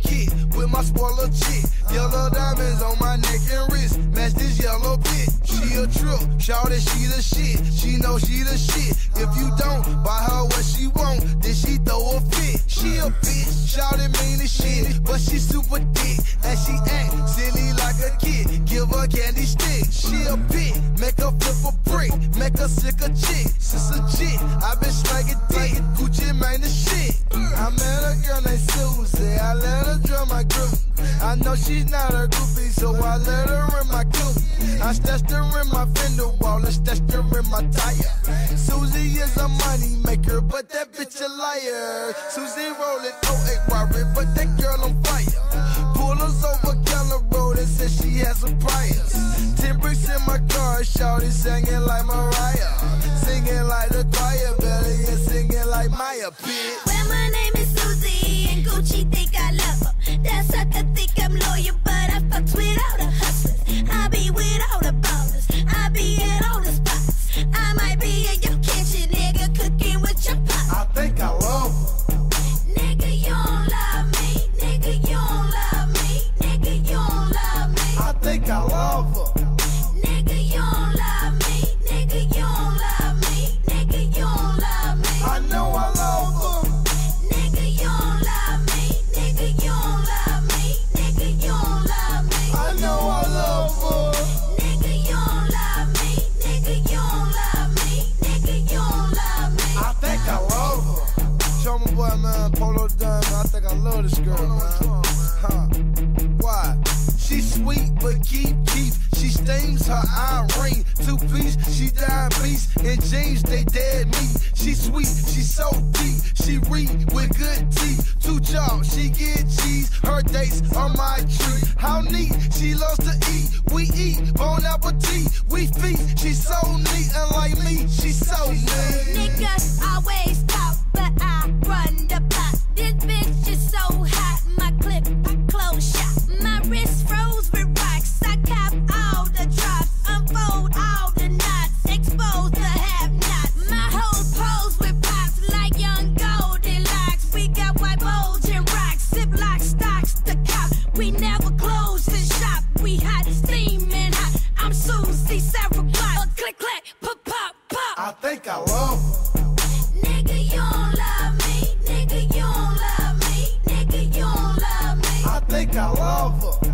kit with my spoiler chick. Yellow diamonds on my neck and wrist, match this yellow pit. She a trip, shawty, she the shit. She know she the shit. If you don't buy her what she want, then she throw a fit. She a bitch, shawty mean as shit, but she super thick and she act silly like a kid. Give her candy stick. She a bitch, make her flip a brick, make her sick a chick. Since a chick, I been slanging dick. Gucci man the shit. I met a girl named Susie, I let her join my group. I know she's not a groupie, so I let her in my coupe. I stashed her in my fender wall and stashed her in my tire. Susie is a money maker, but that bitch a liar. Susie rolling 08 Robert, but that girl on fire. Pull us over Keller Road and said she has some priors. 10 bricks in my car, shawty singing like Mariah. Singing like the choir, better yet singing like Maya, bitch. Well, my name is Susie, and Gucci think I love her. That sucker think I'm loyal, but I fucks with all the hustlers. I be with all the ballers. I be at all the spots. I might be in your kitchen, nigga, cooking with your pot. I think I love her. Nigga, you don't love me. Nigga, you don't love me. Nigga, you don't love me. I think I love her. Nigga, you don't love me. Nigga, you don't love me. Nigga, you don't love me. I know I love her. Nigga, you don't love me. Nigga, you don't love me. Nigga, you don't love me. I know I love her. Nigga, you don't love me. Nigga, you don't love me. Nigga, you don't love me. I think I love her. Show my boy, man, Polo Diamond. I think I love this girl, man. Huh? Why? She sweet, but keep. She stains her eye ring. 2-piece, she diabetes. In jeans, they dead meat. She sweet, she so deep. She read with good teeth. 2 jobs, she get cheese. Her dates are my treat. How neat, she loves to eat. We eat, bon appetit. We feast, she's so neat. And like me, she's so neat. Niggas always talk, but I run the block. This bitch is so hot, my clip, I close shop. My wrist froze with rocks, I cop all the drops. Unfold all the knots, expose the have-nots. My whole pose with pops like young Goldilocks. We got white bulge and rocks, Ziploc stocks, the cop. We never close the shop, we hot, steaming hot. I'm Susie, Sarah Block, click, clack, pop, pop, pop. I think I love her. Nigga, you don't love me. Nigga, you don't love me. Nigga, you don't love me. I think I love her.